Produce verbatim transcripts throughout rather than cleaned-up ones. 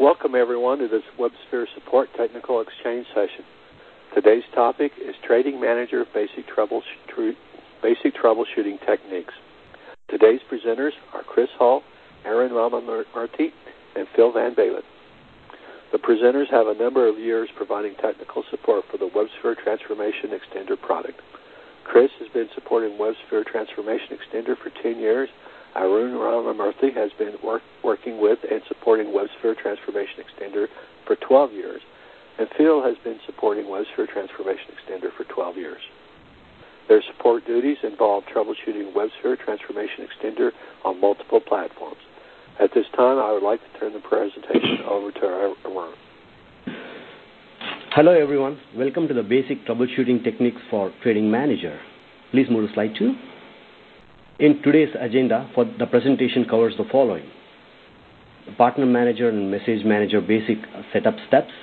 Welcome everyone to this WebSphere Support Technical Exchange session. Today's topic is Trading Manager Basic, Troubleshoot, Basic Troubleshooting Techniques. Today's presenters are Chris Hall, Aaron Ramamurthy, and Phil Van Balen. The presenters have a number of years providing technical support for the WebSphere Transformation Extender product. Chris has been supporting WebSphere Transformation Extender for ten years. Arun Ramamurthy has been work, working with and supporting WebSphere Transformation Extender for twelve years, and Phil has been supporting WebSphere Transformation Extender for twelve years. Their support duties involve troubleshooting WebSphere Transformation Extender on multiple platforms. At this time, I would like to turn the presentation over to Arun. Hello, everyone. Welcome to the Basic Troubleshooting Techniques for Trading Manager. Please move to slide two. In today's agenda, for the presentation covers the following: the Partner Manager and Message Manager basic setup steps.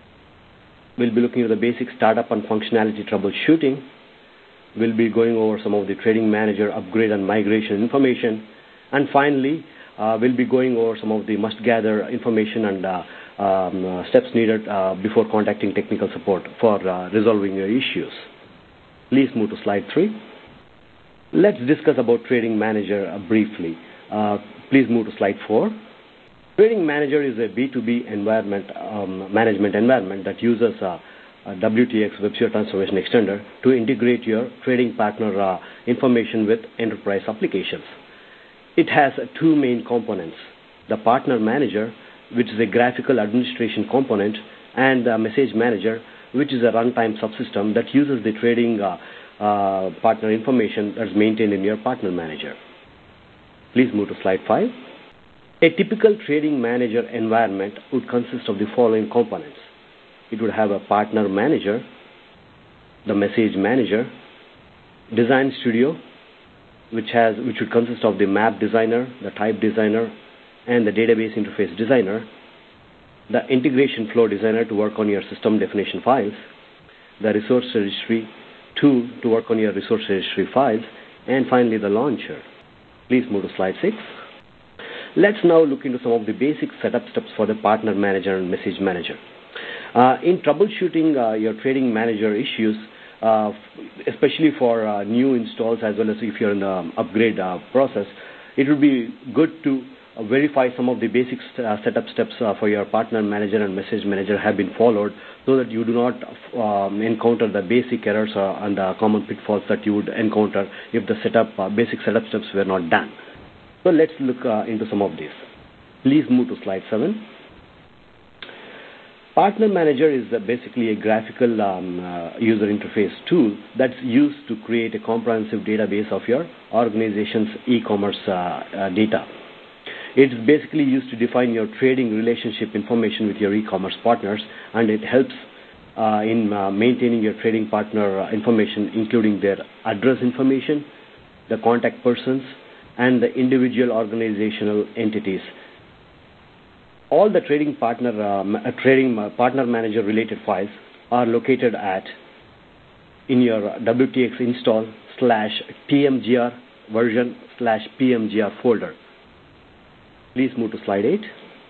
We'll be looking at the basic startup and functionality troubleshooting. We'll be going over some of the Trading Manager upgrade and migration information. And finally, uh, we'll be going over some of the must-gather information and uh, um, uh, steps needed uh, before contacting technical support for uh, resolving your issues. Please move to slide three. Let's discuss about Trading Manager uh, briefly. Uh, please move to slide four. Trading Manager is a B two B environment, um, management environment that uses uh, a W T X WebSphere Transformation Extender to integrate your trading partner uh, information with enterprise applications. It has uh, two main components: the Partner Manager, which is a graphical administration component, and the Message Manager, which is a runtime subsystem that uses the trading uh, Uh, partner information that's maintained in your Partner Manager. Please move to slide five. A typical Trading Manager environment would consist of the following components. It would have a Partner Manager, the Message Manager, Design Studio, which has which would consist of the Map Designer, the Type Designer, and the Database Interface Designer, the Integration Flow Designer to work on your system definition files, the Resource Registry tool to work on your resource registry files, and finally the launcher. Please move to slide six. Let's now look into some of the basic setup steps for the Partner Manager and Message Manager. Uh, in troubleshooting uh, your Trading Manager issues, uh, especially for uh, new installs as well as if you're in the upgrade uh, process, it would be good to uh, verify some of the basic uh, setup steps uh, for your Partner Manager and Message Manager have been followed, so that you do not um, encounter the basic errors uh, and the common pitfalls that you would encounter if the setup uh, basic setup steps were not done. So let's look uh, into some of these. Please move to slide seven. Partner Manager is uh, basically a graphical um, uh, user interface tool that's used to create a comprehensive database of your organization's e-commerce uh, uh, data. It's basically used to define your trading relationship information with your e-commerce partners, and it helps uh, in uh, maintaining your trading partner uh, information, including their address information, the contact persons, and the individual organizational entities. All the trading partner uh, uh, trading uh, partner manager related files are located at in your W T X install slash tmgr version slash pmgr folder. Please move to slide eight.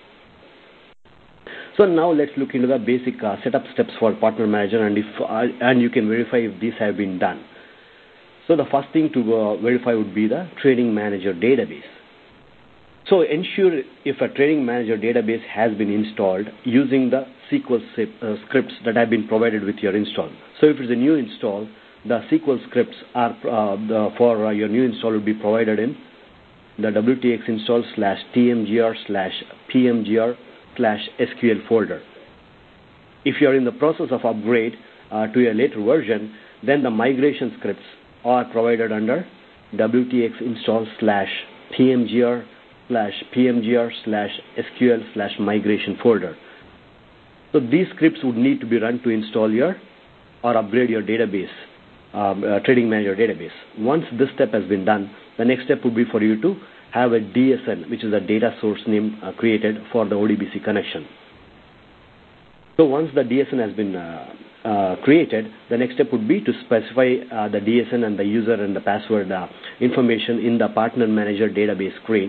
So now let's look into the basic uh, setup steps for Partner Manager, and if uh, and you can verify if these have been done. So the first thing to uh, verify would be the Trading Manager database. So ensure if a Trading Manager database has been installed using the S Q L uh, scripts that have been provided with your install. So if it's a new install, the S Q L scripts are uh, the, for uh, your new install will be provided in the W T X install slash tmgr slash pmgr slash sql folder. If you are in the process of upgrade uh, to a later version, then the migration scripts are provided under W T X install slash tmgr slash pmgr slash sql slash migration folder. So these scripts would need to be run to install your or upgrade your database, um, uh, Trading Manager database. Once this step has been done, the next step would be for you to have a D S N, which is a data source name uh, created for the O D B C connection. So once the D S N has been uh, uh, created, the next step would be to specify uh, the D S N and the user and the password uh, information in the Partner Manager database screen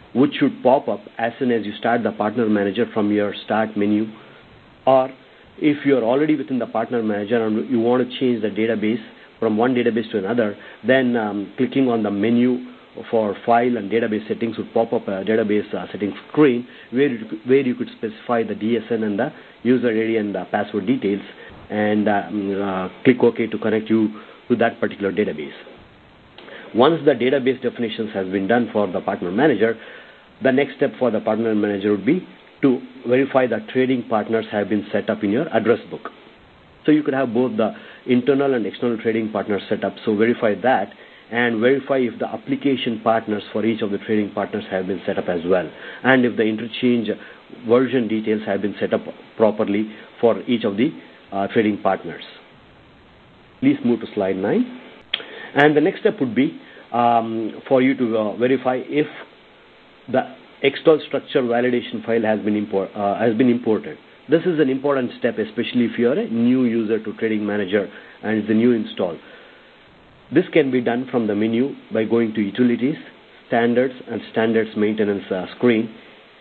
which should pop up as soon as you start the Partner Manager from your Start menu. Or if you're already within the Partner Manager and you want to change the database from one database to another, then um, clicking on the menu for File and Database Settings would pop up a database uh, settings screen where you, where you could specify the D S N and the user I D and the password details, and uh, uh, click OK to connect you to that particular database. Once the database definitions has been done for the Partner Manager, the next step for the Partner Manager would be to verify that trading partners have been set up in your address book. So you could have both the internal and external trading partners set up. So verify that and verify if the application partners for each of the trading partners have been set up as well, and if the interchange version details have been set up properly for each of the uh, trading partners. Please move to slide nine. And the next step would be um, for you to uh, verify if the extol structure validation file has been, import, uh, has been imported. This is an important step, especially if you are a new user to Trading Manager and it's a new install. This can be done from the menu by going to Utilities, Standards, and Standards Maintenance uh, screen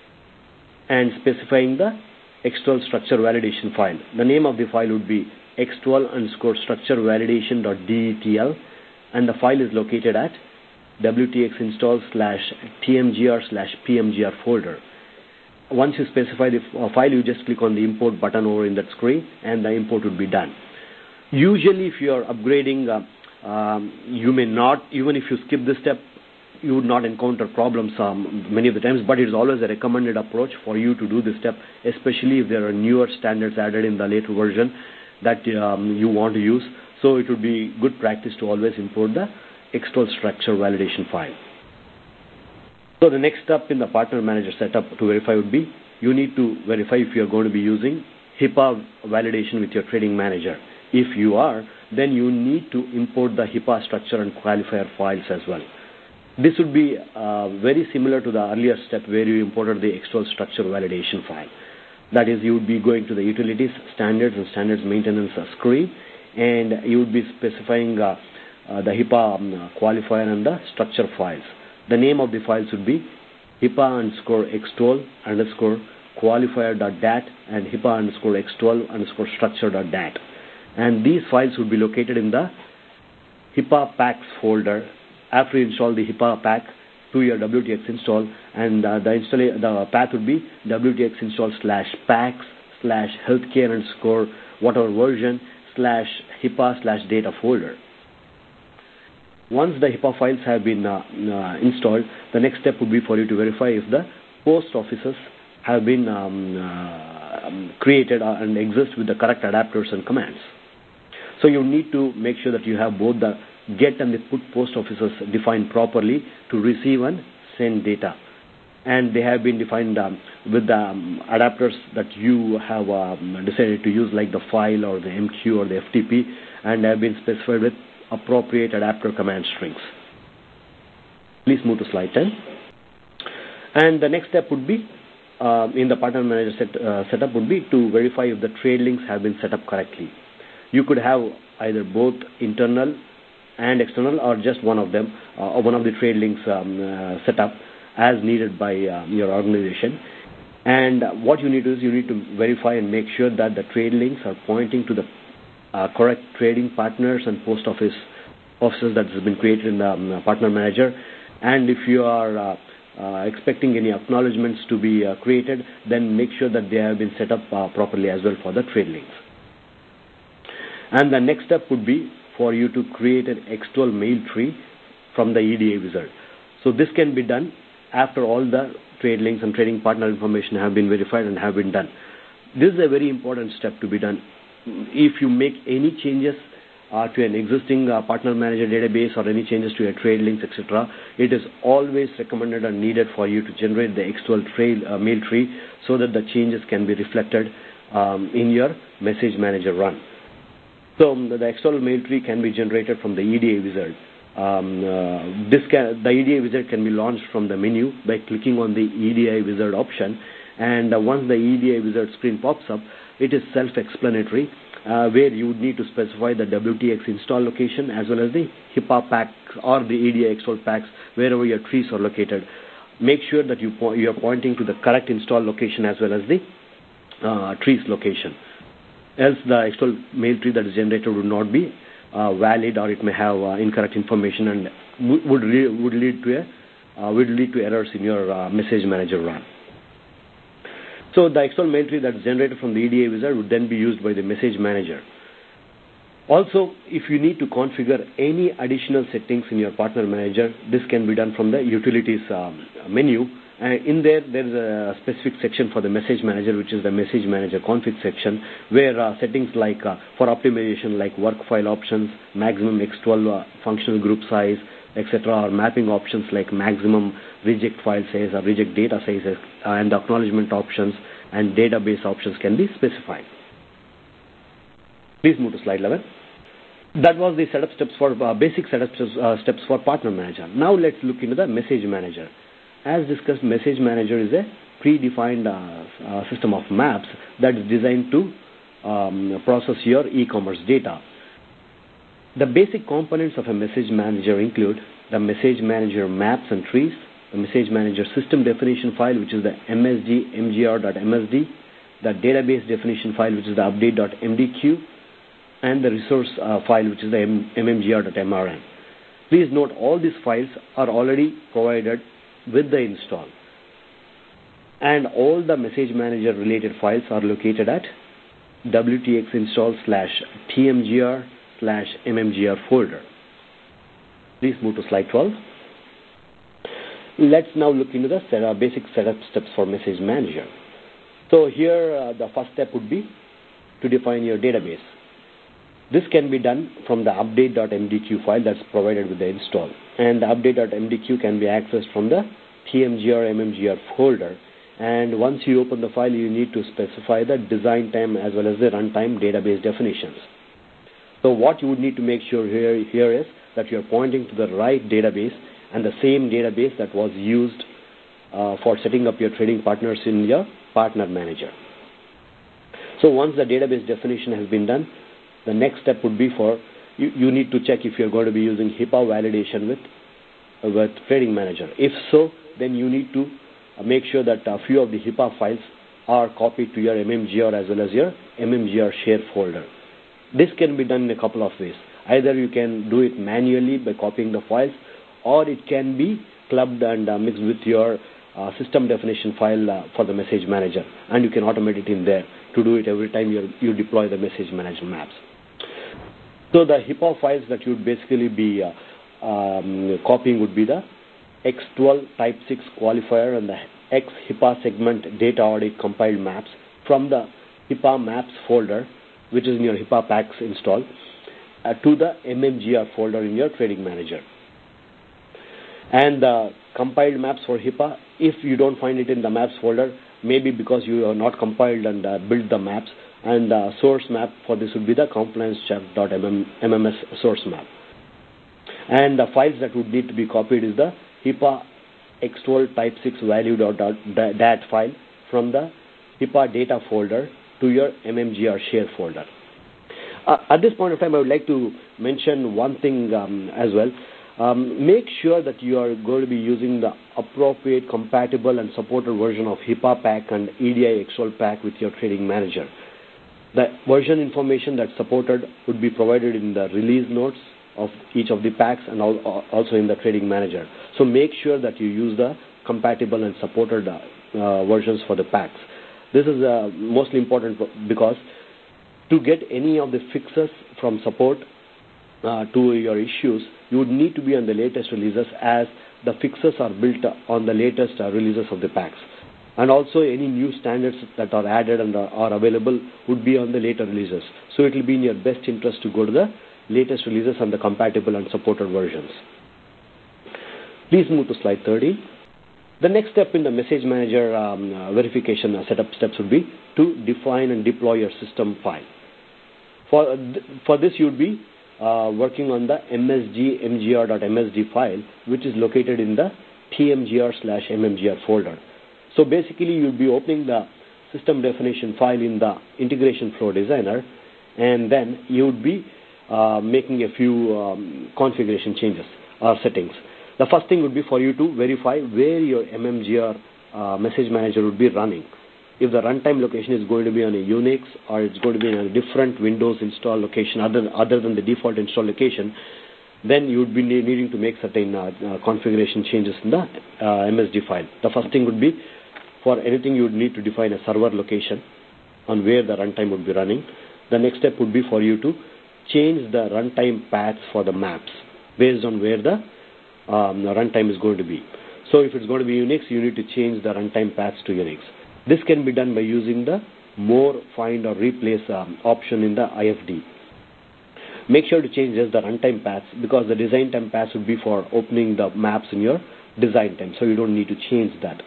and specifying the extol structure validation file. The name of the file would be extol underscore structure validation.detl, and the file is located at wtxinstall slash tmgr slash pmgr folder. Once you specify the file, you just click on the import button over in that screen and the import would be done. Usually if you are upgrading, uh, um, you may not, even if you skip this step, you would not encounter problems um, many of the times, but it is always a recommended approach for you to do this step, especially if there are newer standards added in the later version that um, you want to use. So it would be good practice to always import the extol structure validation file. So the next step in the Partner Manager setup to verify would be, you need to verify if you are going to be using HIPAA validation with your Trading Manager. If you are, then you need to import the HIPAA structure and qualifier files as well. This would be uh, very similar to the earlier step where you imported the extol structure validation file. That is, you would be going to the Utilities, Standards, and Standards Maintenance screen, and you would be specifying uh, uh, the HIPAA um, qualifier and the structure files. The name of the files would be HIPAA underscore extol underscore qualifier.dat and HIPAA underscore extol underscore structure.dat. And these files would be located in the HIPAA packs folder after you install the HIPAA pack to your W T X install, and uh, the, install, the path would be W T X install slash packs slash healthcare underscore whatever version slash HIPAA slash data folder. Once the HIPAA files have been uh, uh, installed, the next step would be for you to verify if the post offices have been um, uh, created and exist with the correct adapters and commands. So you need to make sure that you have both the get and the put post offices defined properly to receive and send data. And they have been defined um, with the um, adapters that you have um, decided to use, like the file or the M Q or the F T P, and have been specified with appropriate adapter command strings. Please move to slide ten. And the next step would be, uh, in the Partner Manager set, uh, setup would be to verify if the trade links have been set up correctly. You could have either both internal and external, or just one of them, uh, or one of the trade links um, uh, set up as needed by uh, your organization. And uh, what you need to do is you need to verify and make sure that the trade links are pointing to the uh, correct trading partners and post office offices that has been created in the um, Partner Manager. And if you are uh, uh, expecting any acknowledgements to be uh, created, then make sure that they have been set up uh, properly as well for the trade links. And the next step would be for you to create an extol mail tree from the E D A wizard. So this can be done after all the trade links and trading partner information have been verified and have been done. This is a very important step to be done. If you make any changes uh, to an existing uh, Partner Manager database or any changes to your trade links, et cetera, it is always recommended and needed for you to generate the extol trail, uh, mail tree so that the changes can be reflected um, in your Message Manager run. So um, the, the external mail tree can be generated from the E D A wizard. Um, uh, this can, the E D A wizard can be launched from the menu by clicking on the E D A wizard option, and uh, once the E D A wizard screen pops up, it is self-explanatory, uh, where you would need to specify the W T X install location as well as the HIPAA pack or the E D A extol packs wherever your trees are located. make sure that you, po- you are pointing to the correct install location as well as the uh, trees location. Else the actual mail tree that is generated would not be uh, valid, or it may have uh, incorrect information and w- would, re- would lead to a uh, would lead to errors in your uh, message manager run. So the actual mail tree that is generated from the E D A wizard would then be used by the message manager. Also, if you need to configure any additional settings in your partner manager, this can be done from the utilities um, menu. Uh, in there, there is a specific section for the message manager, which is the message manager config section, where uh, settings like uh, for optimization, like work file options, maximum X twelve uh, functional group size, et cetera, or mapping options like maximum reject file size or reject data sizes, uh, and acknowledgement options and database options can be specified. Please move to slide eleven. That was the setup steps for uh, basic setup steps, uh, steps for partner manager. Now let's look into the message manager. As discussed, message manager is a predefined uh, uh, system of maps that is designed to um, process your e-commerce data. The basic components of a message manager include the message manager maps and trees, the message manager system definition file, which is the M S G M G R dot M S D, the database definition file, which is the update dot M D Q, and the resource uh, file, which is the M M G R dot M R N. Please note all these files are already provided with the install, and all the message manager related files are located at W T X install slash T M G R slash M M G R folder. Please move to slide twelve. Let's now look into the set, uh, basic setup steps for message manager. So here uh, the first step would be to define your database. This can be done from the update dot M D Q file that's provided with the install. And the update dot M D Q can be accessed from the T M G R M M G R folder. And once you open the file, you need to specify the design time as well as the runtime database definitions. So what you would need to make sure here, here is that you're pointing to the right database and the same database that was used uh, for setting up your trading partners in your partner manager. So once the database definition has been done, the next step would be for you, you need to check if you're going to be using HIPAA validation with, uh, with Trading Manager. If so, then you need to uh, make sure that a few of the HIPAA files are copied to your M M G R as well as your M M G R share folder. This can be done in a couple of ways. Either you can do it manually by copying the files, or it can be clubbed and uh, mixed with your uh, system definition file uh, for the message manager, and you can automate it in there to do it every time you you deploy the message manager maps. So the HIPAA files that you would basically be uh, um, copying would be the X twelve type six qualifier and the X HIPAA segment data audit compiled maps from the HIPAA maps folder, which is in your HIPAA packs install, uh, to the M M G R folder in your Trading Manager. And the compiled maps for HIPAA, if you don't find it in the maps folder, maybe because you are not compiled and uh, built the maps, and the source map for this would be the compliance check dot M M S source map. And the files that would need to be copied is the HIPAA X twelve type six value dot dat file from the HIPAA data folder to your M M G R share folder. Uh, at this point of time, I would like to mention one thing um, as well. Um, make sure that you are going to be using the appropriate, compatible, and supported version of HIPAA pack and E D I X twelve pack with your Trading Manager. The version information that's supported would be provided in the release notes of each of the packs and also in the Trading Manager. So make sure that you use the compatible and supported uh, uh, versions for the packs. This is uh, mostly important because to get any of the fixes from support uh, to your issues, you would need to be on the latest releases, as the fixes are built on the latest uh, releases of the packs. And also any new standards that are added and are available would be on the later releases. So it will be in your best interest to go to the latest releases and the compatible and supported versions. Please move to slide thirty. The next step in the message manager um, uh, verification uh, setup steps would be to define and deploy your system file. For, uh, th for this, you would be uh, working on the M S G M G R dot M S D file, which is located in the T M G R slash M M G R folder. So basically, you'll be opening the system definition file in the integration flow designer, and then you would be uh, making a few um, configuration changes or settings. The first thing would be for you to verify where your M M G R uh, message manager would be running. If the runtime location is going to be on a Unix or it's going to be in a different Windows install location other, other than the default install location, then you would be needing to make certain uh, uh, configuration changes in the uh, M S D file. The first thing would be, for anything you would need to define a server location on where the runtime would be running. The next step would be for you to change the runtime paths for the maps based on where the, um, the runtime is going to be. So if it's going to be Unix, you need to change the runtime paths to Unix. This can be done by using the more, find, or replace um, option in the I F D. Make sure to change just the runtime paths, because the design time paths would be for opening the maps in your design time, so you don't need to change that.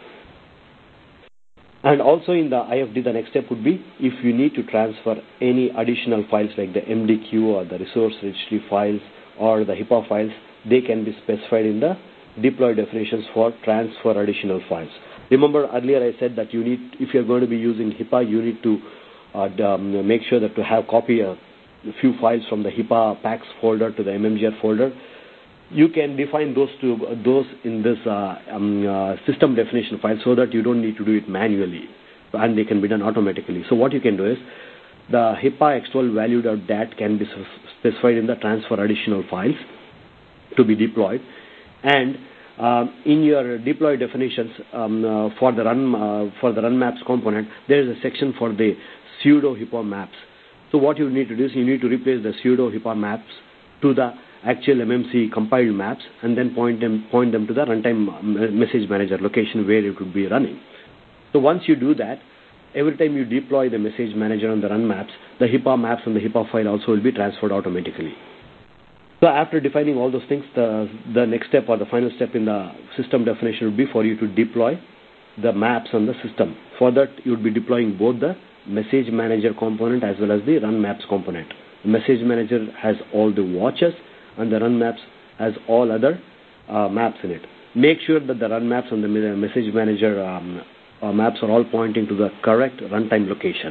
And also in the I F D, the next step would be if you need to transfer any additional files like the M D Q or the resource registry files or the HIPAA files, they can be specified in the deploy definitions for transfer additional files. Remember earlier I said that you need, if you're going to be using HIPAA, you need to uh, um, make sure that to have copy a, a few files from the HIPAA packs folder to the M M G R folder. You can define those to uh, those in this uh, um, uh, system definition file so that you don't need to do it manually, and they can be done automatically. So what you can do is the HIPAA extol value.dat can be specified in the transfer additional files to be deployed, and um, in your deploy definitions um, uh, for the run uh, for the run maps component, there is a section for the pseudo HIPAA maps. So what you need to do is you need to replace the pseudo HIPAA maps to the actual M M C compiled maps and then point them point them to the runtime message manager location where it would be running. So once you do that, every time you deploy the message manager on the run maps, the HIPAA maps and the HIPAA file also will be transferred automatically. So after defining all those things, the, the next step or the final step in the system definition would be for you to deploy the maps on the system. For that, you would be deploying both the message manager component as well as the run maps component. The message manager has all the watches and the run maps has all other uh, maps in it. Make sure that the run maps and the message manager um, uh, maps are all pointing to the correct runtime location.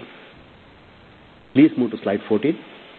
Please move to slide fourteen.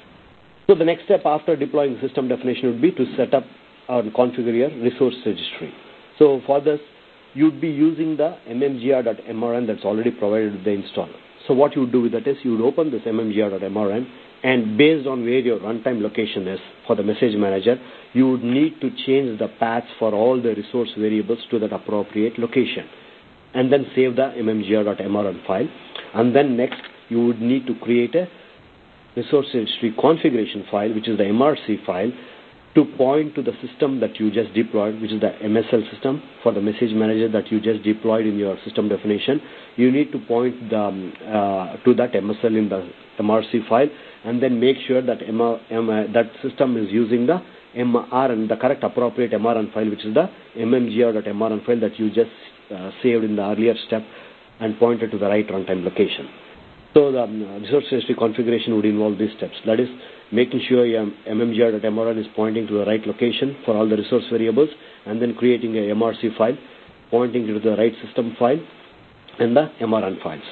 So the next step after deploying the system definition would be to set up and configure your resource registry. So for this, you'd be using the M M G R dot M R N that's already provided with the installer. So what you would do with that is you would open this M M G R dot M R N, and based on where your runtime location is for the message manager, you would need to change the paths for all the resource variables to that appropriate location, and then save the M M G R dot M R N file. And then next, you would need to create a resource registry configuration file, which is the M R C file, to point to the system that you just deployed, which is the M S L system for the message manager that you just deployed in your system definition. You need to point the, um, uh, to that M S L in the M R C file, and then make sure that M R, M, uh, that system is using the M R N, the correct appropriate M R N file, which is the M M G R dot M R N file that you just uh, saved in the earlier step and pointed to the right runtime location. So the um, resource registry configuration would involve these steps. That is, making sure your M M G R dot M R N is pointing to the right location for all the resource variables, and then creating a M R C file pointing to the right system file and the M R N files.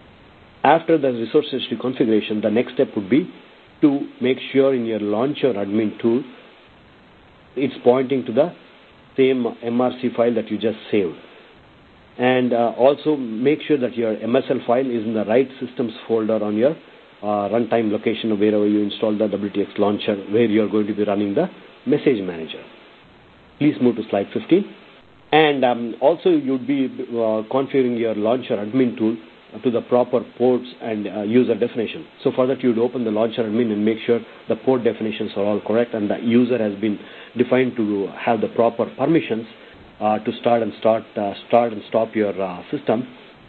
After the resource registry configuration, the next step would be to make sure in your launcher admin tool it's pointing to the same M R C file that you just saved. And uh, also make sure that your M S L file is in the right systems folder on your uh, runtime location wherever you install the W T X launcher, where you are going to be running the message manager. Please move to slide fifteen. And um, also you'd be uh, configuring your launcher admin tool to the proper ports and uh, user definition. So for that, you'd open the launcher admin and make sure the port definitions are all correct and the user has been defined to have the proper permissions Uh, to start and start uh, start and stop your uh, system.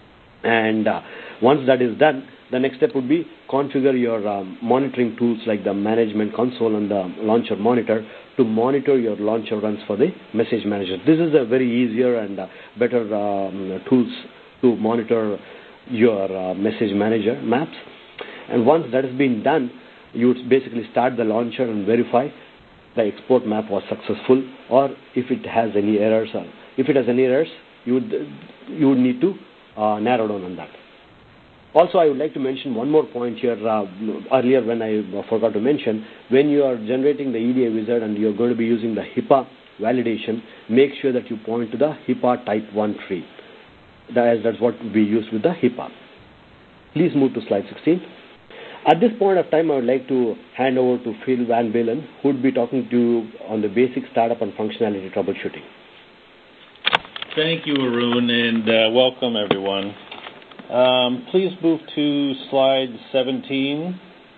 And uh, once that is done, the next step would be configure your um, monitoring tools like the management console and the launcher monitor to monitor your launcher runs for the message manager. This is a very easier and uh, better um, tools to monitor your uh, message manager maps. And once that has been done, you would basically start the launcher and verify the export map was successful, or if it has any errors. Or if it has any errors, you would you would need to uh, narrow down on that. Also, I would like to mention one more point here. Uh, earlier, when I forgot to mention, when you are generating the E D I wizard and you are going to be using the HIPAA validation, make sure that you point to the HIPAA type one tree. That is, that's what we use with the HIPAA. Please move to slide sixteen. At this point of time, I would like to hand over to Phil Van Balen, who would be talking to you on the basic startup and functionality troubleshooting. Thank you, Arun, and uh, welcome, everyone. Um, please move to slide seventeen.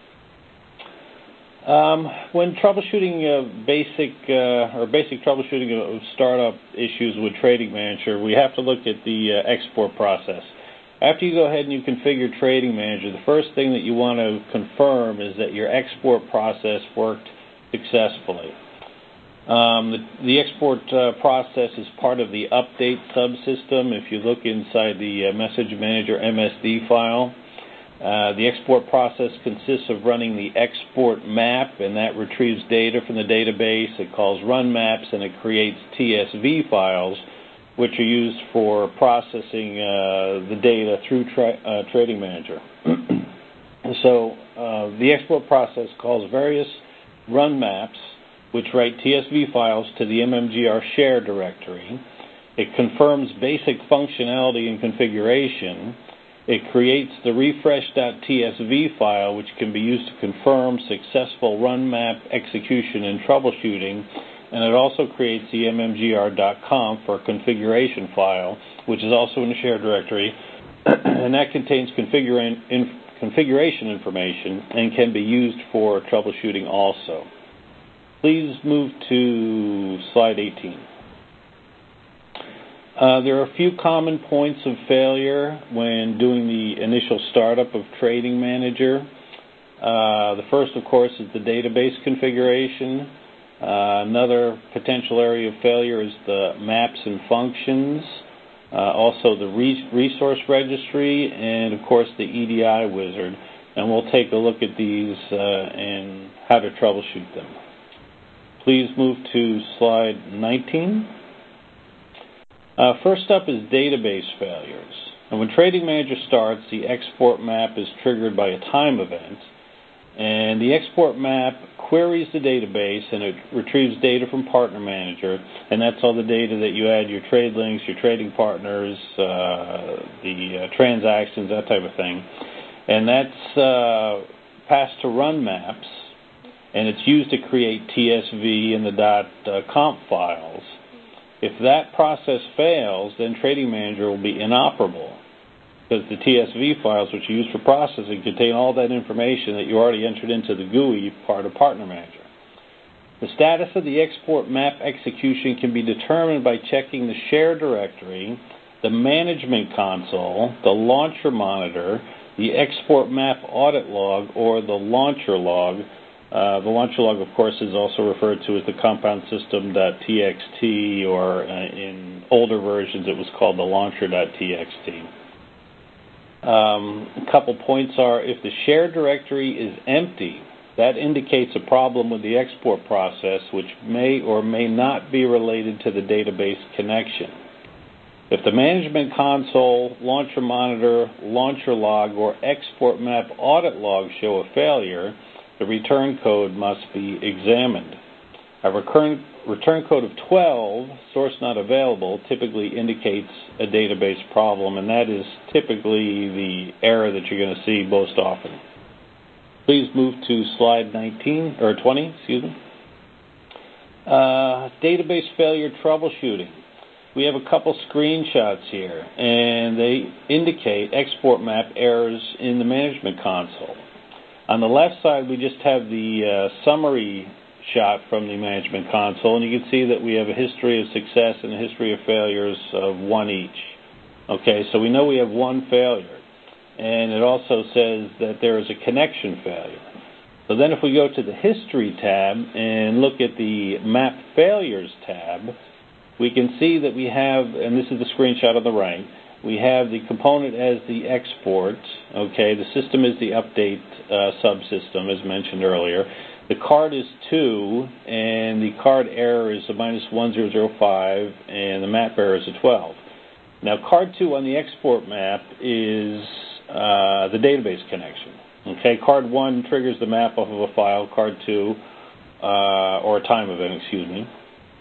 Um, when troubleshooting uh, basic uh, or basic troubleshooting of startup issues with Trading Manager, we have to look at the uh, export process. After you go ahead and you configure Trading Manager, the first thing that you want to confirm is that your export process worked successfully. Um, the, the export uh, process is part of the update subsystem. If you look inside the uh, Message Manager M S D file, uh, the export process consists of running the export map, and that retrieves data from the database. It calls run maps, and it creates T S V files, which are used for processing uh, the data through tra uh, Trading Manager. So uh, the export process calls various run maps, which write T S V files to the M M G R share directory. It confirms basic functionality and configuration. It creates the refresh.tsv file, which can be used to confirm successful run map execution and troubleshooting. And it also creates the M M G R dot conf for configuration file, which is also in the share directory. And that contains configura in configuration information and can be used for troubleshooting also. Please move to slide eighteen. Uh, there are a few common points of failure when doing the initial startup of Trading Manager. Uh, the first, of course, is the database configuration. Uh, another potential area of failure is the maps and functions, uh, also the re resource registry, and, of course, the E D I wizard. And we'll take a look at these uh, and how to troubleshoot them. Please move to slide nineteen. Uh, first up is database failures. And when Trading Manager starts, the export map is triggered by a time event. And the export map queries the database, and it retrieves data from Partner Manager. And that's all the data that you add, your trade links, your trading partners, uh, the uh, transactions, that type of thing. And that's uh, passed to run maps, and it's used to create T S V and the .conf files. If that process fails, then Trading Manager will be inoperable, because the T S V files, which are used for processing, contain all that information that you already entered into the G U I part of Partner Manager. The status of the export map execution can be determined by checking the share directory, the management console, the launcher monitor, the export map audit log, or the launcher log. Uh, the launcher log, of course, is also referred to as the compound system.txt, or uh, in older versions it was called the launcher.txt. Um, a couple points are, if the share directory is empty, that indicates a problem with the export process, which may or may not be related to the database connection. If the management console, launcher monitor, launcher log, or export map audit log show a failure, the return code must be examined. A return, return code of twelve, source not available, typically indicates a database problem, and that is typically the error that you're going to see most often. Please move to slide nineteen, or twenty, excuse me. Uh, database failure troubleshooting. We have a couple screenshots here, and they indicate export map errors in the management console. On the left side, we just have the uh, summary shot from the management console, and you can see that we have a history of success and a history of failures of one each. Okay, so we know we have one failure, and it also says that there is a connection failure. So then if we go to the History tab and look at the Map Failures tab, we can see that we have, and this is the screenshot on the right, we have the component as the export, okay, the system is the update uh, subsystem, as mentioned earlier. The card is two, and the card error is a minus one zero zero five, and the map error is a twelve. Now, card two on the export map is uh, the database connection. Okay, card one triggers the map off of a file, card two, uh, or a time event, excuse me.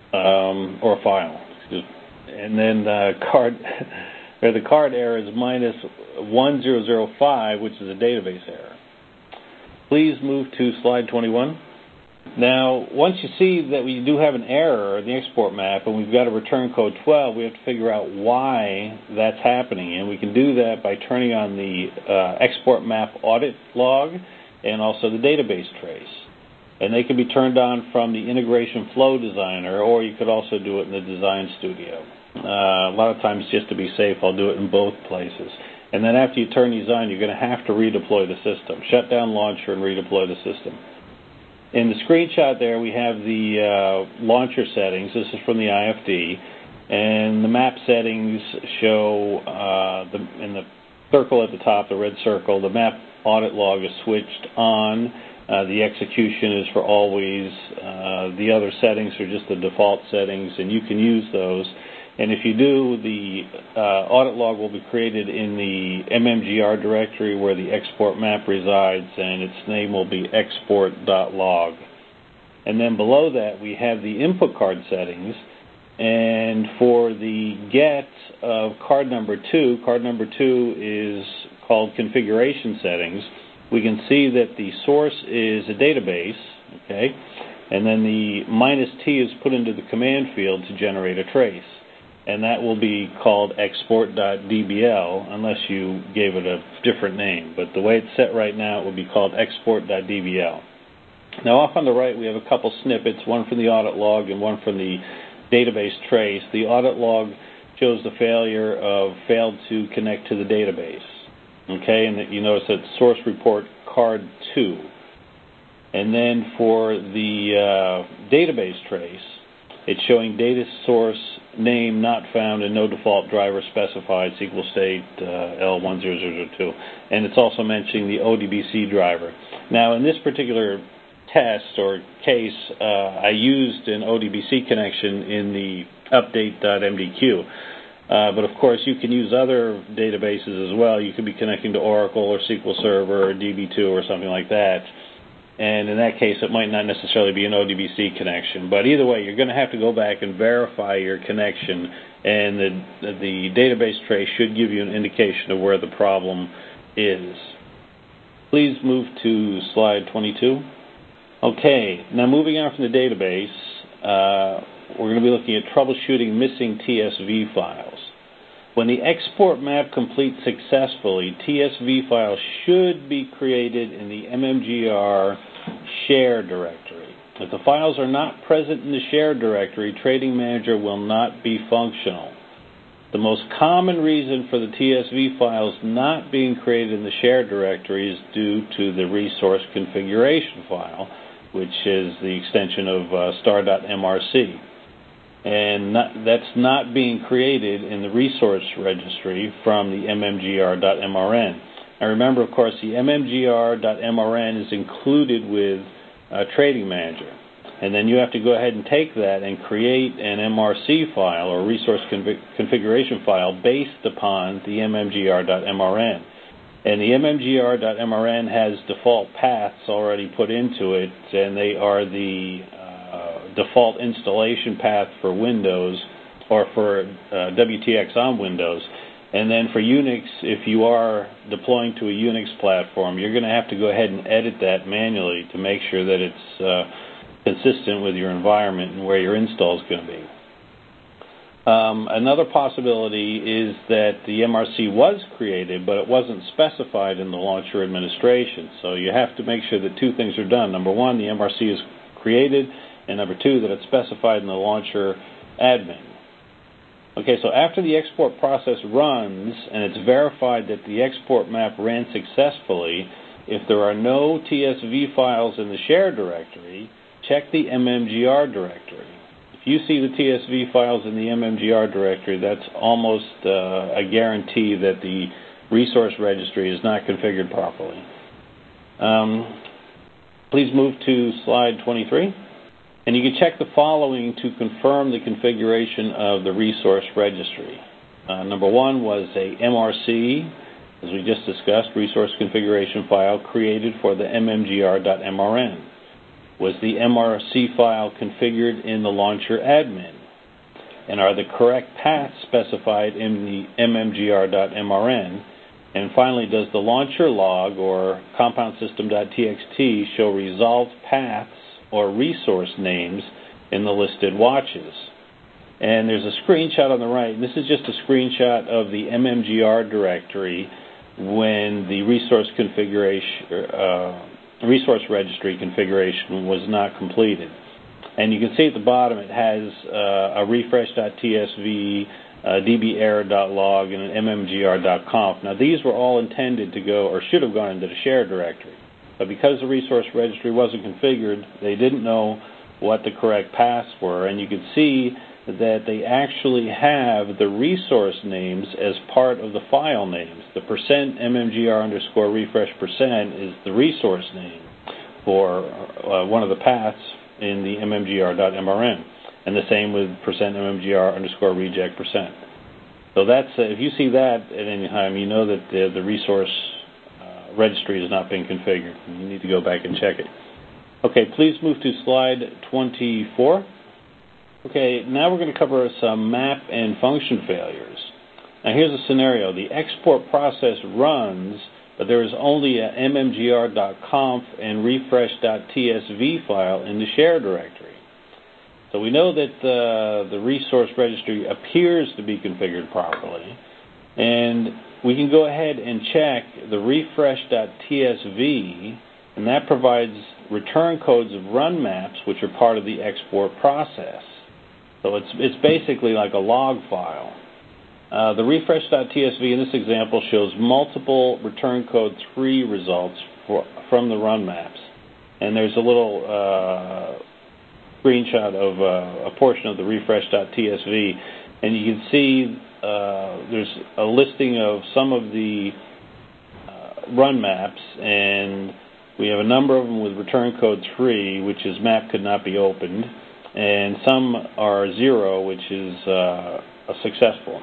um, or file. Excuse me. And then uh, card, or the card error is minus one zero zero five, which is a database error. Please move to slide twenty-one. Now, once you see that we do have an error in the export map and we've got a return code twelve, we have to figure out why that's happening. And we can do that by turning on the uh, export map audit log and also the database trace. And they can be turned on from the Integration Flow Designer, or you could also do it in the Design Studio. Uh, a lot of times, just to be safe, I'll do it in both places. And then after you turn these on, you're going to have to redeploy the system. Shut down Launcher and redeploy the system. In the screenshot there, we have the uh, launcher settings. This is from the I F D. And the map settings show uh, the, in the circle at the top, the red circle, the map audit log is switched on. Uh, the execution is for always. Uh, the other settings are just the default settings, and you can use those. And if you do, the uh, audit log will be created in the M M G R directory where the export map resides, and its name will be export dot log. And then below that, we have the input card settings. And for the get of card number two, card number two is called configuration settings. We can see that the source is a database, okay, and then the minus T is put into the command field to generate a trace. And that will be called export dot D B L unless you gave it a different name. But the way it's set right now, it will be called export dot D B L. Now off on the right, we have a couple snippets, one from the audit log and one from the database trace. The audit log shows the failure of failed to connect to the database. Okay, and that you notice that source report card two. And then for the uh, database trace, it's showing data source name not found and no default driver specified, S Q L state uh, L one zero zero zero two. And it's also mentioning the O D B C driver. Now, in this particular test or case, uh, I used an O D B C connection in the update dot M D Q. Uh, but, of course, you can use other databases as well. You could be connecting to Oracle or S Q L Server or D B two or something like that. And in that case, it might not necessarily be an O D B C connection. But either way, you're going to have to go back and verify your connection, and the, the database trace should give you an indication of where the problem is. Please move to slide twenty-two. Okay, now moving on from the database, uh, we're going to be looking at troubleshooting missing T S V files. When the export map completes successfully, T S V files should be created in the M M G R share directory. If the files are not present in the share directory, Trading Manager will not be functional. The most common reason for the T S V files not being created in the share directory is due to the resource configuration file, which is the extension of uh, star dot M R C. And not, that's not being created in the resource registry from the M M G R dot M R N. Now remember, of course, the M M G R dot M R N is included with uh, Trading Manager. And then you have to go ahead and take that and create an M R C file or resource config- configuration file based upon the M M G R dot M R N. And the M M G R dot M R N has default paths already put into it, and they are the default installation path for Windows or for uh, W T X on Windows. And then for Unix, if you are deploying to a Unix platform, you're going to have to go ahead and edit that manually to make sure that it's uh, consistent with your environment and where your install is going to be. Um, another possibility is that the M R C was created, but it wasn't specified in the launcher administration. So you have to make sure that two things are done. Number one, the M R C is created, and number two, that it's specified in the launcher admin. Okay, so after the export process runs and it's verified that the export map ran successfully, if there are no T S V files in the share directory, check the M M G R directory. If you see the T S V files in the M M G R directory, that's almost uh, a guarantee that the resource registry is not configured properly. Um, please move to slide twenty-three. And you can check the following to confirm the configuration of the resource registry. Uh, number one was a M R C, as we just discussed, resource configuration file created for the M M G R dot M R N. Was the M R C file configured in the launcher admin? And are the correct paths specified in the M M G R dot M R N? And finally, does the launcher log or compound system dot T X T show resolved paths or resource names in the listed watches? And there's a screenshot on the right, and this is just a screenshot of the M M G R directory when the resource configuration, uh, resource registry configuration was not completed. And you can see at the bottom it has uh, a refresh dot T S V, uh, D B error dot log, and an M M G R dot conf. Now these were all intended to go, or should have gone into the shared directory. But because the resource registry wasn't configured, they didn't know what the correct paths were. And you can see that they actually have the resource names as part of the file names. The percent mmgr underscore refresh percent is the resource name for uh, one of the paths in the M M G R dot M R N, and the same with percent mmgr underscore reject percent. So that's uh, if you see that at any time, you know that the, the resource uh, registry has not been configured. You need to go back and check it. Okay, please move to slide twenty-four. Okay, now we're going to cover some map and function failures. Now here's a scenario. The export process runs, but there is only a M M G R dot conf and refresh dot T S V file in the share directory. So we know that uh, the resource registry appears to be configured properly, and we can go ahead and check the refresh dot T S V, and that provides return codes of run maps, which are part of the export process. So it's it's basically like a log file. Uh, the refresh dot T S V in this example shows multiple return code three results for, from the run maps. And there's a little uh, screenshot of uh, a portion of the refresh dot T S V. And you can see uh, there's a listing of some of the uh, run maps. And we have a number of them with return code three, which is map could not be opened. And some are zero, which is uh, a successful.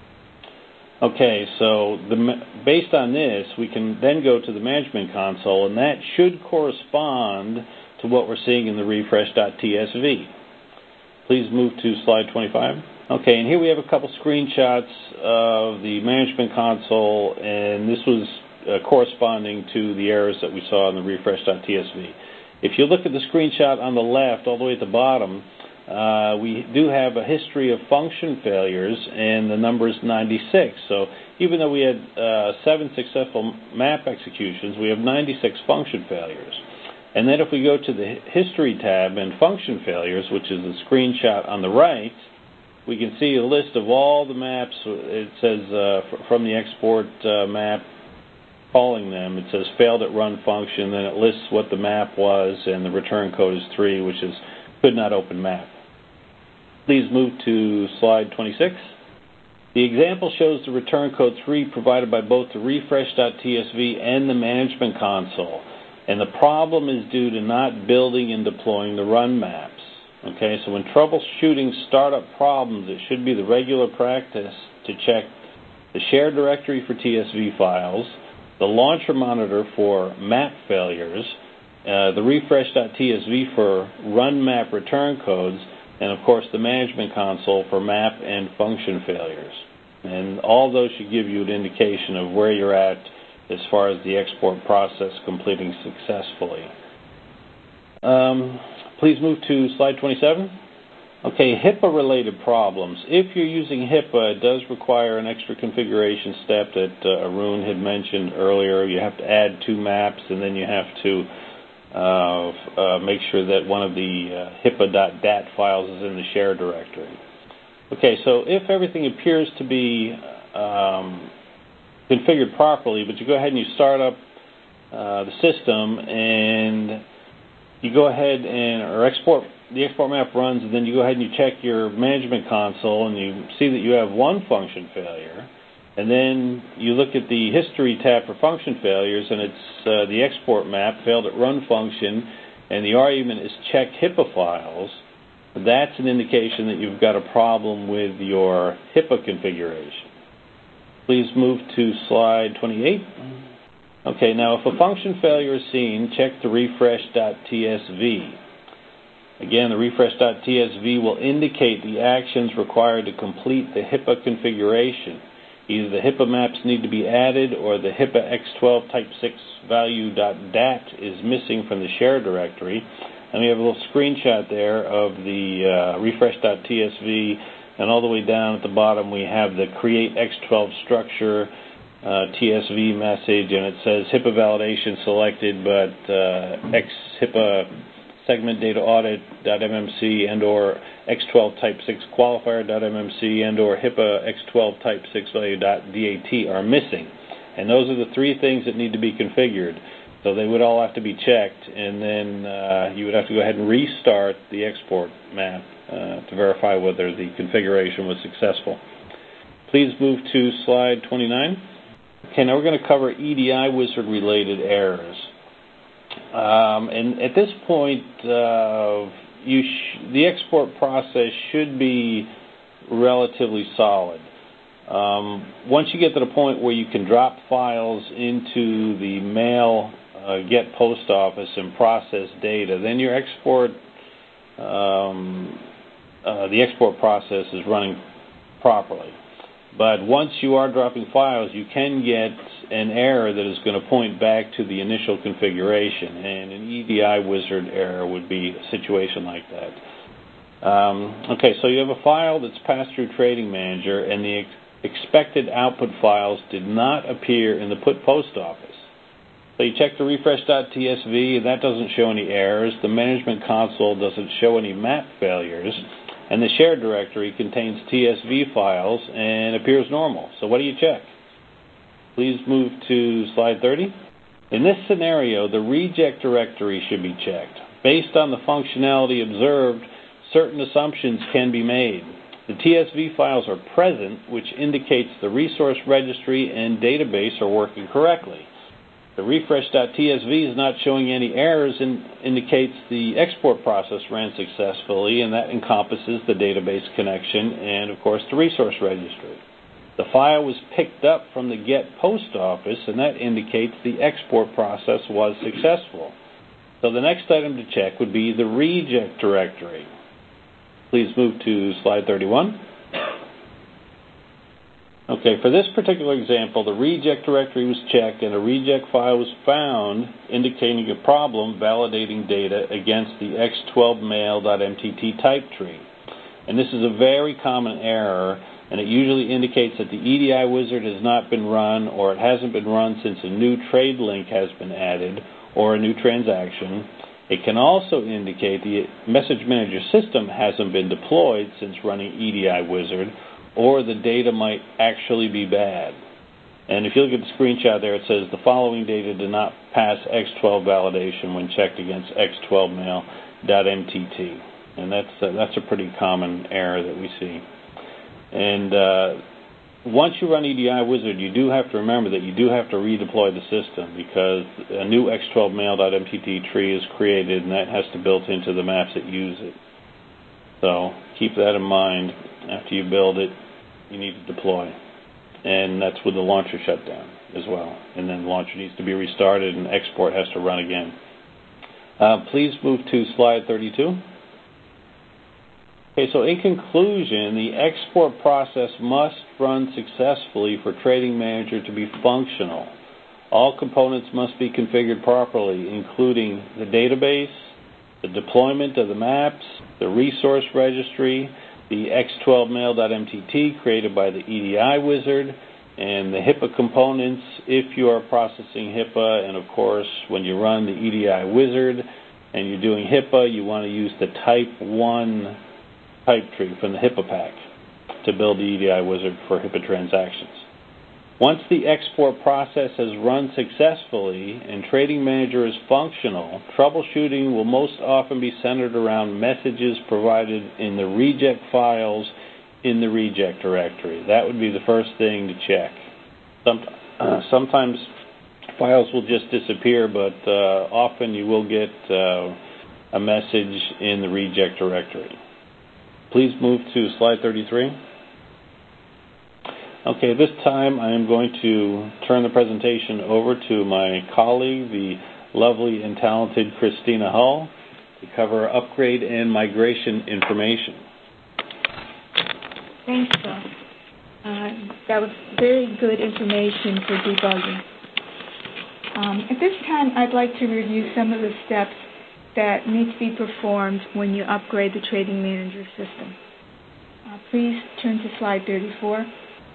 Okay, so the, based on this, we can then go to the management console, and that should correspond to what we're seeing in the refresh dot T S V. Please move to slide twenty-five. Okay, and here we have a couple screenshots of the management console, and this was uh, corresponding to the errors that we saw in the refresh dot T S V. If you look at the screenshot on the left, all the way at the bottom, uh, we do have a history of function failures, and the number is ninety-six. So even though we had uh, seven successful map executions, we have ninety-six function failures. And then if we go to the History tab and Function Failures, which is the screenshot on the right, we can see a list of all the maps. It says uh, from the export uh, map, calling them, it says failed at run function, then it lists what the map was, and the return code is three, which is could not open map. Please move to slide twenty-six. The example shows the return code three provided by both the refresh dot T S V and the management console, and the problem is due to not building and deploying the run maps. Okay, so when troubleshooting startup problems, it should be the regular practice to check the shared directory for T S V files, the launcher monitor for map failures, uh, the refresh dot T S V for run map return codes, and of course the management console for map and function failures. And all those should give you an indication of where you're at as far as the export process completing successfully. Um, please move to slide twenty-seven. Okay, HIPAA-related problems. If you're using HIPAA, it does require an extra configuration step that uh, Arun had mentioned earlier. You have to add two maps, and then you have to uh, uh, make sure that one of the uh, HIPAA dot D A T files is in the share directory. Okay, so if everything appears to be um, configured properly, but you go ahead and you start up uh, the system, and you go ahead and or export the export map runs, and then you go ahead and you check your management console, and you see that you have one function failure, and then you look at the history tab for function failures, and it's uh, the export map failed at run function, and the argument is check HIPAA files. That's an indication that you've got a problem with your HIPAA configuration. Please move to slide twenty-eight. Okay, now if a function failure is seen, check the refresh dot T S V. Again, the refresh.tsv will indicate the actions required to complete the HIPAA configuration. Either the HIPAA maps need to be added or the HIPAA X twelve type six value.dat is missing from the share directory. And we have a little screenshot there of the uh, refresh.tsv, and all the way down at the bottom we have the create X twelve structure uh, T S V message, and it says HIPAA validation selected, but uh, X HIPAA segment data audit.mmc and or X twelve type six qualifier.mmc and or HIPAA X twelve type six value.dat are missing. And those are the three things that need to be configured. So they would all have to be checked, and then uh, you would have to go ahead and restart the export map uh, to verify whether the configuration was successful. Please move to slide twenty-nine. Okay, now we're going to cover E D I Wizard related errors. Um, and at this point, uh, you sh- the export process should be relatively solid. Um, once you get to the point where you can drop files into the mail uh, get post office and process data, then your export, um, uh, the export process is running properly. But once you are dropping files, you can get an error that is going to point back to the initial configuration, and an E D I Wizard error would be a situation like that. Um, okay, so you have a file that's passed through Trading Manager, and the ex- expected output files did not appear in the put post office. So you check the refresh.tsv, and that doesn't show any errors. The management console doesn't show any map failures. And the shared directory contains T S V files and appears normal. So what do you check? Please move to slide thirty. In this scenario, the reject directory should be checked. Based on the functionality observed, certain assumptions can be made. The T S V files are present, which indicates the resource registry and database are working correctly. The refresh.tsv is not showing any errors and indicates the export process ran successfully, and that encompasses the database connection and, of course, the resource registry. The file was picked up from the get post office, and that indicates the export process was successful. So the next item to check would be the reject directory. Please move to slide thirty-one. Okay, for this particular example, the reject directory was checked and a reject file was found indicating a problem validating data against the X twelve mail.mtt type tree. And this is a very common error, and it usually indicates that the E D I Wizard has not been run, or it hasn't been run since a new trade link has been added or a new transaction. It can also indicate the message manager system hasn't been deployed since running E D I Wizard, or the data might actually be bad. And if you look at the screenshot there, it says the following data did not pass X twelve validation when checked against X twelve mail.mtt. And that's uh, that's a pretty common error that we see. And uh, once you run E D I Wizard, you do have to remember that you do have to redeploy the system, because a new X twelve mail.mtt tree is created, and that has to be built into the maps that use it. So keep that in mind. After you build it, you need to deploy. And that's with the launcher shutdown as well. And then the launcher needs to be restarted and export has to run again. Uh, please move to slide thirty-two. Okay, so in conclusion, the export process must run successfully for Trading Manager to be functional. All components must be configured properly, including the database, the deployment of the maps, the resource registry, the X twelve mail.mtt created by the E D I Wizard, and the HIPAA components if you are processing HIPAA. And of course, when you run the E D I Wizard and you're doing HIPAA, you want to use the type one type tree from the HIPAA pack to build the E D I Wizard for HIPAA transactions. Once the export process has run successfully and Trading Manager is functional, troubleshooting will most often be centered around messages provided in the reject files in the reject directory. That would be the first thing to check. Some, uh, sometimes files will just disappear, but uh, often you will get uh, a message in the reject directory. Please move to slide thirty-three. Okay, this time I am going to turn the presentation over to my colleague, the lovely and talented Christina Hull. to cover upgrade and migration information. Thanks, Phil. Uh, that was very good information for debugging. Um, at this time, I'd like to review some of the steps that need to be performed when you upgrade the Trading Manager system. Uh, please turn to slide thirty-four.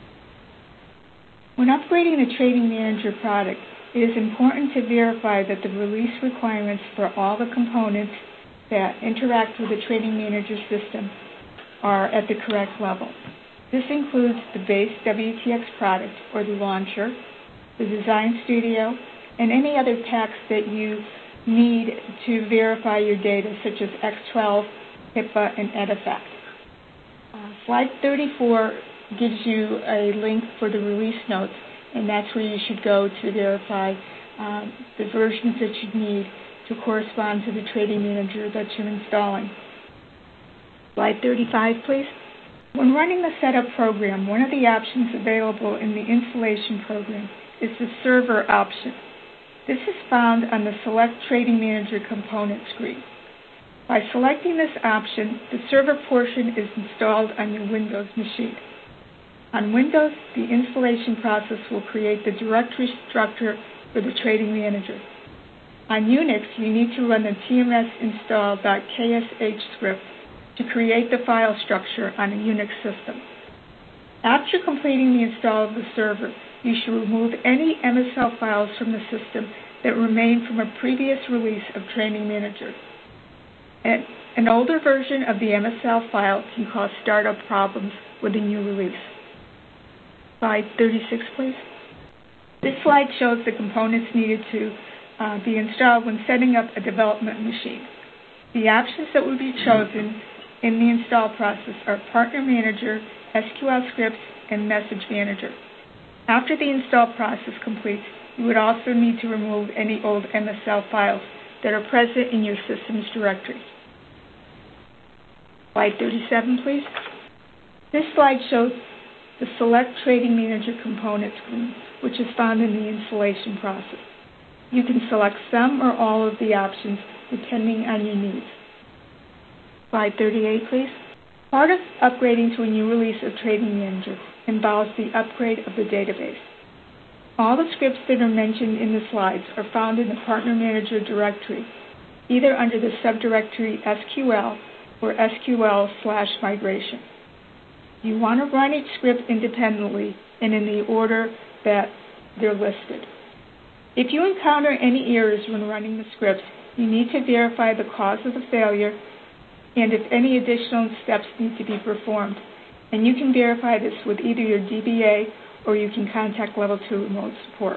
When upgrading the Trading Manager product, it is important to verify that the release requirements for all the components that interact with the Trading Manager system are at the correct level. This includes the base W T X product or the launcher, the Design Studio, and any other packs that you need to verify your data, such as X twelve, HIPAA, and EDIFACT. Uh, slide thirty-four gives you a link for the release notes, and that's where you should go to verify um, the versions that you need to correspond to the Trading Manager that you're installing. Slide thirty-five, please. When running the setup program, one of the options available in the installation program is the server option. This is found on the Select Trading Manager component screen. By selecting this option, the server portion is installed on your Windows machine. On Windows, the installation process will create the directory structure for the Trading Manager. On Unix, you need to run the tmsinstall.ksh script to create the file structure on a Unix system. After completing the install of the server, you should remove any M S L files from the system that remain from a previous release of Trading Manager. An, an older version of the M S L file can cause startup problems with a new release. Slide thirty-six, please. This slide shows the components needed to uh, be installed when setting up a development machine. The options that will be chosen in the install process are Partner Manager, S Q L Scripts, and Message Manager. After the install process completes, you would also need to remove any old M S L files that are present in your system's directory. Slide thirty-seven, please. This slide shows the Select Trading Manager component screen, which is found in the installation process. You can select some or all of the options depending on your needs. Slide thirty-eight, please. Part of upgrading to a new release of Trading Manager involves the upgrade of the database. All the scripts that are mentioned in the slides are found in the Partner Manager directory, either under the subdirectory S Q L or S Q L slash migration. You want to run each script independently and in the order that they're listed. If you encounter any errors when running the scripts, you need to verify the cause of the failure and if any additional steps need to be performed. And you can verify this with either your D B A or you can contact Level two remote support.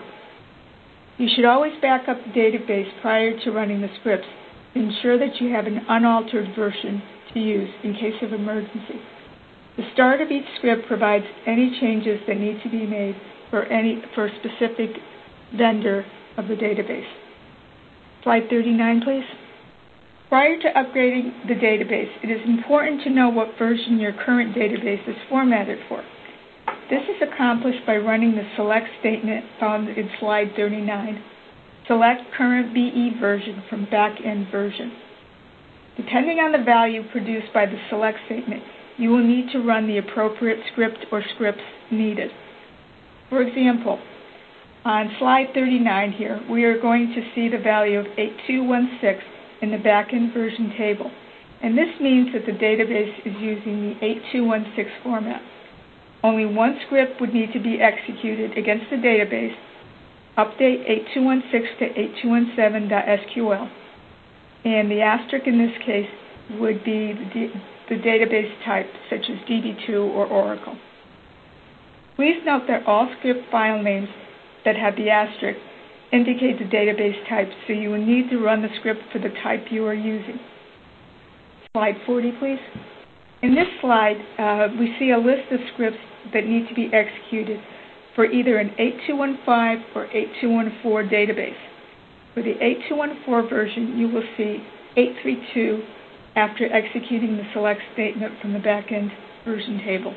You should always back up the database prior to running the scripts to ensure that you have an unaltered version to use in case of emergency. The start of each script provides any changes that need to be made for any for a specific vendor of the database. Slide thirty-nine, please. Prior to upgrading the database, it is important to know what version your current database is formatted for. This is accomplished by running the select statement found in slide thirty-nine. Select current B E version from back-end version. Depending on the value produced by the select statement, you will need to run the appropriate script or scripts needed. For example, on slide thirty-nine here, we are going to see the value of eight two one six in the back-end version table, and this means that the database is using the eight two one six format. Only one script would need to be executed against the database, update eight two one six to eight two one seven dot S Q L, and the asterisk in this case would be the, the database type, such as D B two or Oracle. Please note that all script file names that have the asterisk indicate the database type, so you will need to run the script for the type you are using. Slide forty, please. In this slide, uh, we see a list of scripts that need to be executed for either an eight two one five or eight two one four database. For the eight two one four version, you will see eight three two after executing the select statement from the backend version table.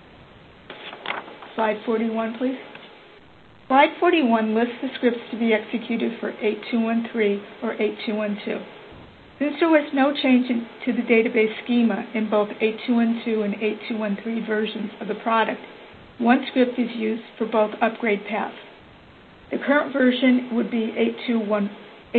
Slide forty-one, please. Slide forty-one lists the scripts to be executed for eight two one three or eight two one two. Since there was no change in, to the database schema in both eight two one two and eight two one three versions of the product, one script is used for both upgrade paths. The current version would be eight two one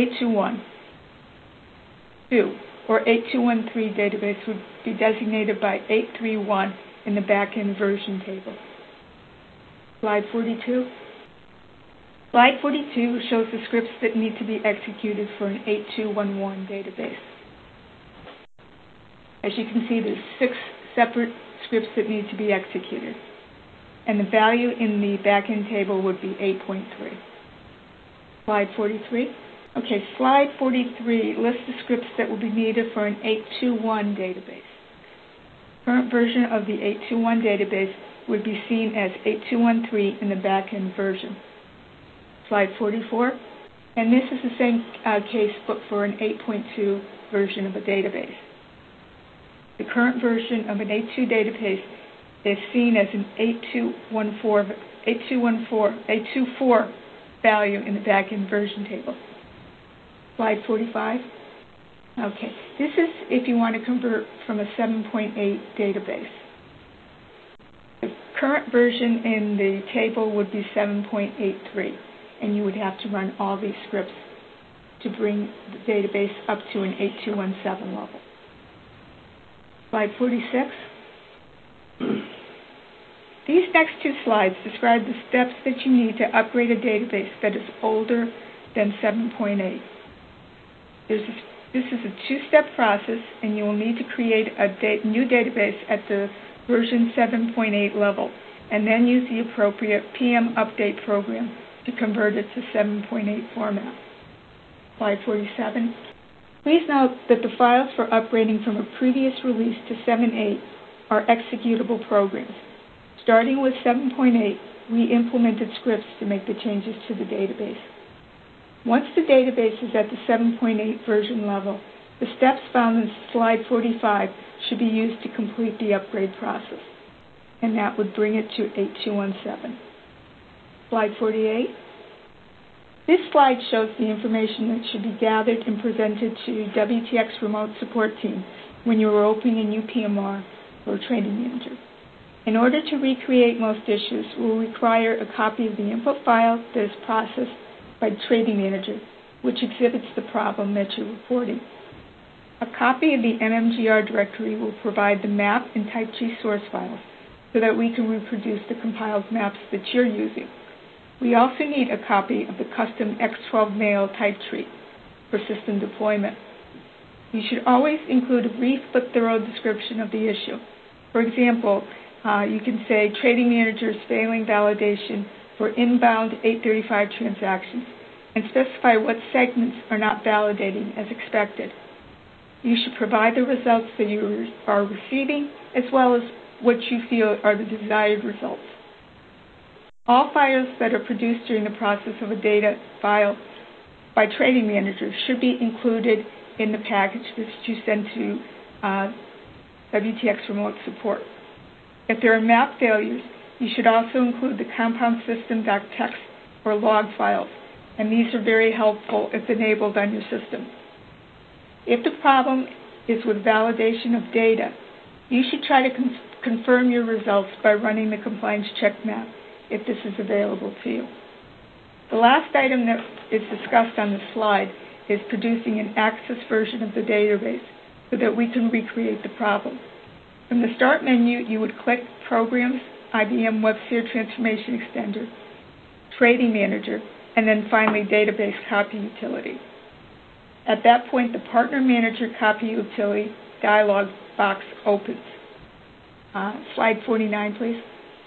two, or eight two one three database would be designated by eight three one in the back-end version table. Slide forty-two. Slide forty-two shows the scripts that need to be executed for an eight two one one database. As you can see, there's six separate scripts that need to be executed, and the value in the backend table would be eight point three. Slide forty-three. Okay, slide forty-three lists the scripts that will be needed for an eight two one database. Current version of the eight two one database would be seen as eight two one three in the backend version. Slide forty-four, and this is the same uh, case but for an eight point two version of a database. The current version of an eight point two database is seen as an eight two one four value in the backend version table. Slide forty-five. Okay, this is if you want to convert from a seven point eight database. The current version in the table would be seven point eight three, and you would have to run all these scripts to bring the database up to an eight two one seven level. Slide forty-six. These next two slides describe the steps that you need to upgrade a database that is older than seven point eight. There's a, this is a two-step process, and you will need to create a da- new database at the version seven point eight level, and then use the appropriate P M update program to convert it to seven point eight format. Slide forty-seven. Please note that the files for upgrading from a previous release to seven point eight are executable programs. Starting with seven point eight, we implemented scripts to make the changes to the database. Once the database is at the seven point eight version level, the steps found in slide forty-five should be used to complete the upgrade process, and that would bring it to eight two one seven. Slide forty-eight. This slide shows the information that should be gathered and presented to W T X remote support team when you are opening a new P M R or training manager. In order to recreate most issues, we'll require a copy of the input file that is processed by the training manager, which exhibits the problem that you're reporting. A copy of the M M G R directory will provide the map and type G source files so that we can reproduce the compiled maps that you're using. We also need a copy of the custom X twelve mail type tree for system deployment. You should always include a brief but thorough description of the issue. For example, uh, you can say trading managers failing validation for inbound eight thirty-five transactions and specify what segments are not validating as expected. You should provide the results that you are receiving as well as what you feel are the desired results. All files that are produced during the process of a data file by trading managers should be included in the package that you send to uh, W T X remote support. If there are map failures, you should also include the compound system.txt or log files, and these are very helpful if enabled on your system. If the problem is with validation of data, you should try to con- confirm your results by running the compliance check map if this is available to you. The last item that is discussed on the slide is producing an access version of the database so that we can recreate the problem. From the Start menu, you would click Programs, I B M WebSphere Transformation Extender, Trading Manager, and then finally Database Copy Utility. At that point, the Partner Manager Copy Utility dialog box opens. Uh, slide forty-nine, please.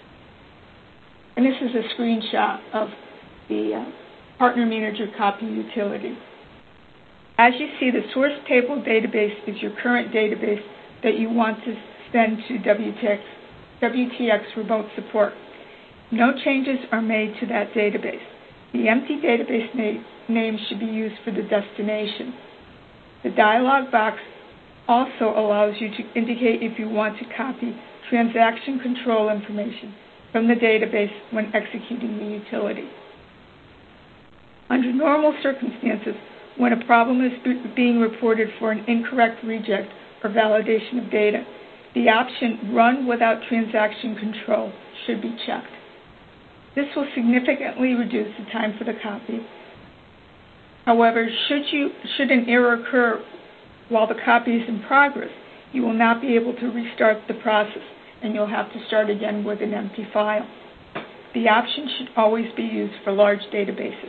And this is a screenshot of the uh, Partner Manager Copy Utility. As you see, the source table database is your current database that you want to send to W T X, W T X remote support. No changes are made to that database. The empty database na- name should be used for the destination. The dialog box also allows you to indicate if you want to copy transaction control information from the database when executing the utility. Under normal circumstances, when a problem is being reported for an incorrect reject or validation of data, the option Run Without Transaction Control should be checked. This will significantly reduce the time for the copy. However, should, you, should an error occur while the copy is in progress, you will not be able to restart the process, and you'll have to start again with an empty file. The option should always be used for large databases.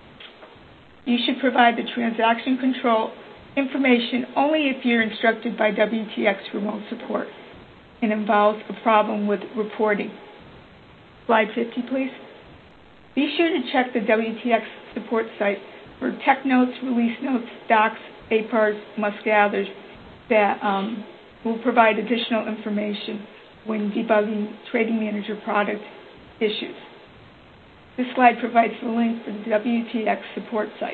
You should provide the transaction control information only if you're instructed by W T X remote support and involves a problem with reporting. Slide fifty, please. Be sure to check the W T X support site for tech notes, release notes, docs, A P A Rs, must-gathers that um, will provide additional information when debugging Trading Manager product issues. This slide provides the link for the W T X support site.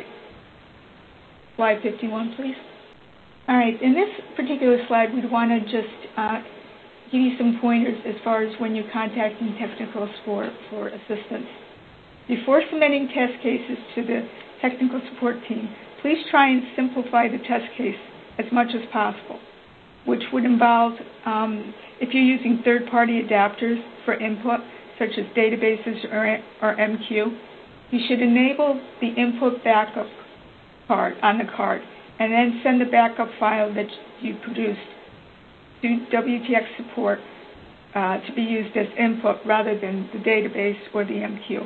Slide fifty-one, please. All right, in this particular slide, we'd want to just uh, give you some pointers as far as when you're contacting technical support for assistance. Before submitting test cases to the technical support team, please try and simplify the test case as much as possible, which would involve, um, if you're using third-party adapters for input, such as databases or, or M Q, you should enable the input backup card on the card and then send the backup file that you produced to W T X support uh, to be used as input rather than the database or the M Q.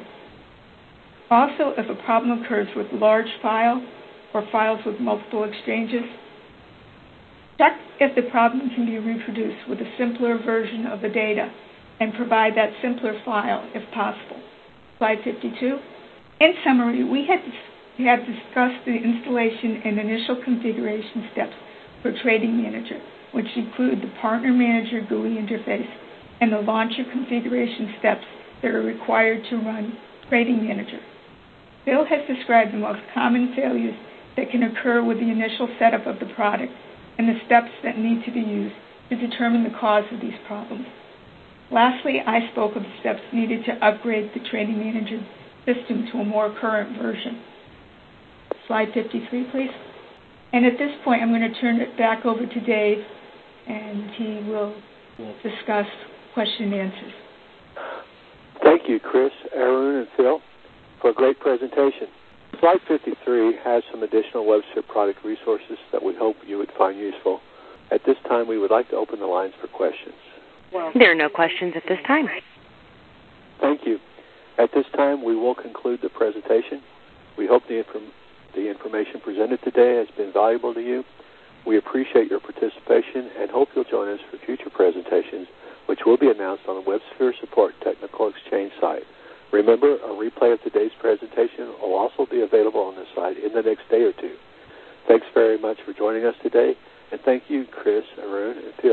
Also, if a problem occurs with large file or files with multiple exchanges, check if the problem can be reproduced with a simpler version of the data and provide that simpler file if possible. Slide fifty-two. In summary, we had, we had discussed the installation and initial configuration steps for Trading Manager, which include the Partner Manager G U I interface and the launcher configuration steps that are required to run Trading Manager. Bill has described the most common failures that can occur with the initial setup of the product and the steps that need to be used to determine the cause of these problems. Lastly, I spoke of the steps needed to upgrade the Trading Manager system to a more current version. Slide fifty-three, please. And at this point, I'm going to turn it back over to Dave, and he will discuss question and answers. Thank you, Chris, Arun, and Phil, for a great presentation. Slide fifty-three has some additional WebSphere product resources that we hope you would find useful. At this time, we would like to open the lines for questions. There are no questions at this time. Thank you. At this time, we will conclude the presentation. We hope the, inform- the information presented today has been valuable to you. We appreciate your participation and hope you'll join us for future presentations, which will be announced on the WebSphere Support Technical Exchange site. Remember, a replay of today's presentation will also be available on the site in the next day or two. Thanks very much for joining us today, and thank you, Chris, Arun, and Phil.